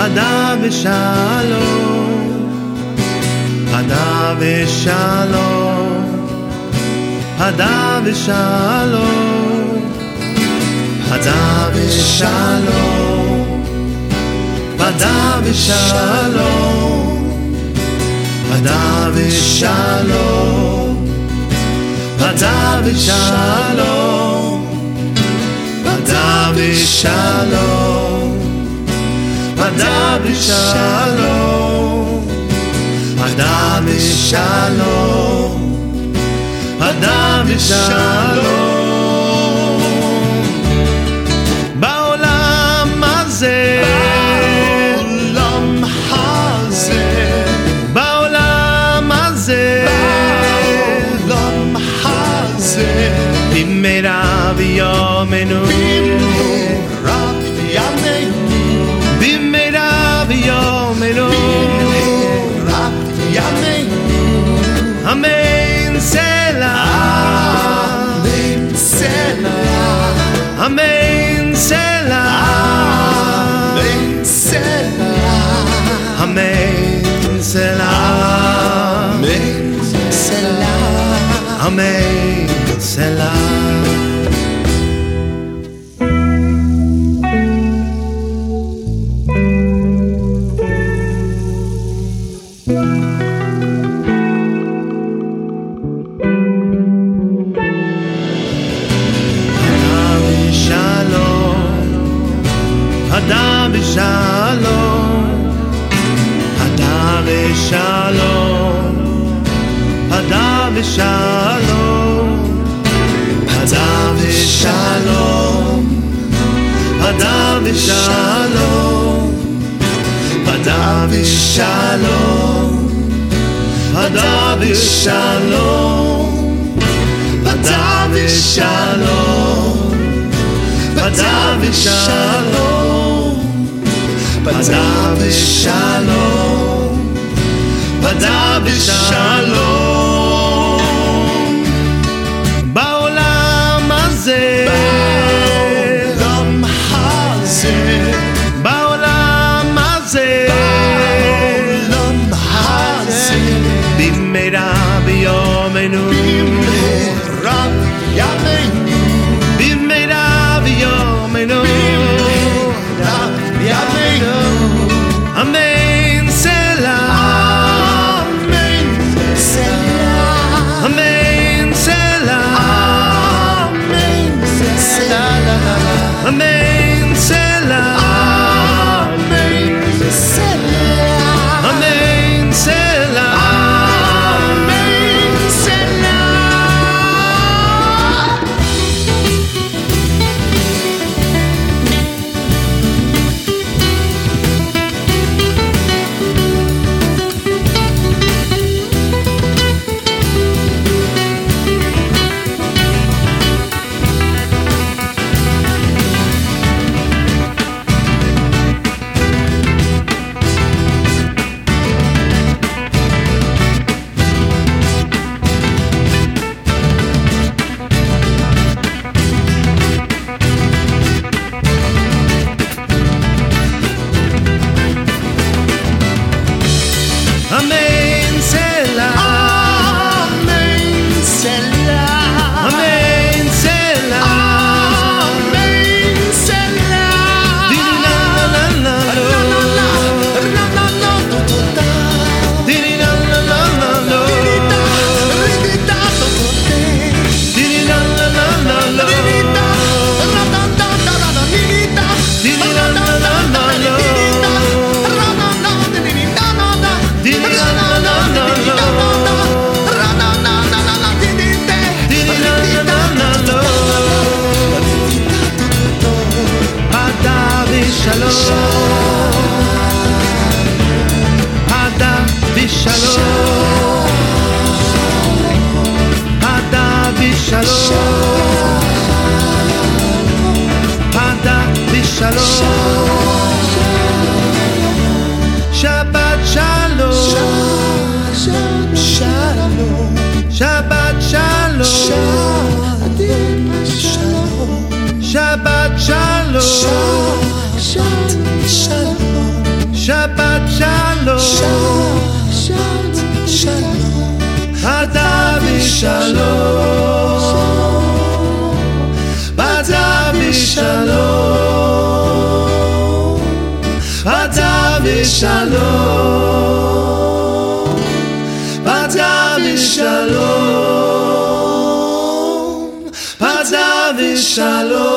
Hada v'shalom, Hada v'shalom, Hada v'shalom, Hada v'shalom, Hada v'shalom, Hada v'shalom, Hada v'shalom, Hada v'shalom, Hada v'shalom, Hada v'shalom, Hada v'shalom. בעולם הזה, בעולם הזה, בעולם הזה, בעולם הזה, במהרה בימינו, במהרה בימינו, במהרה בימינו, במהרה בימינו, אמן סלע, אמן סלע, אמן סלע, אמן סלע, אמן סלע, אמן סלע. Hada v'shalom, Hada v'shalom, Hada v'shalom, Hada v'shalom, Hada v'shalom, Hada v'shalom, Hada v'shalom, Hada v'shalom, Hada v'shalom, Hada v'shalom, Hada v'shalom. בעולם הזה, בעולם הזה, בעולם הזה, בעולם הזה, במהרה בימינו, במהרה בימינו, במהרה בימינו, במהרה בימינו, אמן סלע, אמן סלע, אמן סלע, אמן סלע, אמן סלע, אמן סלע, אמן סלע, אמן סלע. Amen Sela, Amen Sela, Amen Sela, Amen Sela. Di la la la la la, la la la la. Di la la la la la, di la la la la la. Hada v'shalom, Hada v'shalom, Hada v'shalom, Shabbat shalom, Shabbat shalom, Shabbat shalom, Shabbat shalom, שבת שלום, אתה בשלום, אתה בשלום, אתה בשלום, אתה בשלום, אתה בשלום.